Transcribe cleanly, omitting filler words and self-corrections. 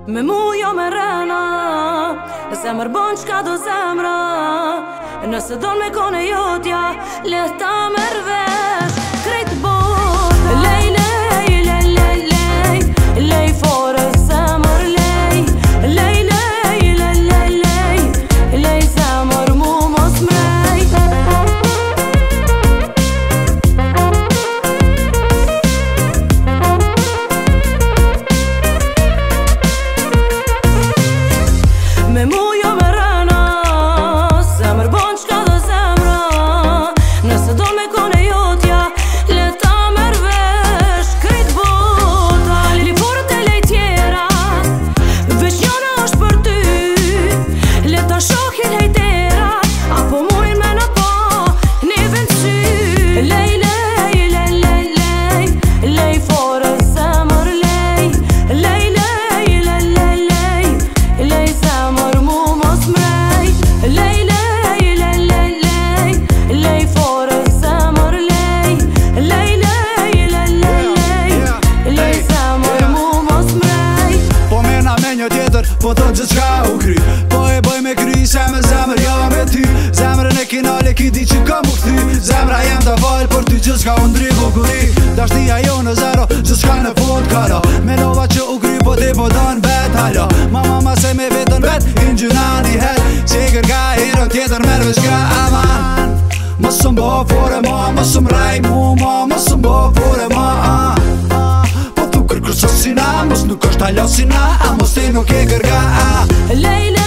Me mu jo me rena, zemër bon qka do zemra. Nëse don me kone jotja, leta mervesh krejt bota. Lej, lej, lej, lej, lej, lej fore zemër lej. Lej, lej, lej, lej, lej, lej zemër mu mos mrej. Me mu jo me rena, zemër bon qka do zemra. Nëse do me kone jotja, leta mervesh krejt bota. Li forët e lej tjera, veç njona është për ty. Leta shohin hejtera, apo mujn me në po një vendsy. Lej, lej, lej, lej, lej, lej fore zemër lej. Lej, lej, lej, lej, lej, lej zemër mu mos mrej. Lej, lej, lej, lej, lej, lej fore zemër lej. Lej, lej, lej, lej, lej, lej zemër mu mos mrej. Po mena me një tjetër, po thon që qka u kry. Po e bëj me kry, se me zemër jo me ty. Zemrën e kinale ki di që kam u këthy. Zemra jem të val, për ty që qka u ndri bukuri. Dashnia jo në zero, që qka në fund karo. Menova që u kry, po ti po don vet halo. Mama se me vetën vet, in gjuna një het. Sigur ka herën tjetër merve qka aman. Mësëm bo fore ma, mësëm rej mu ma, mësëm bo fore ma. Po tu kërkër sasina, mës nuk është halosina, a mës ti nuk e kërga. Lej,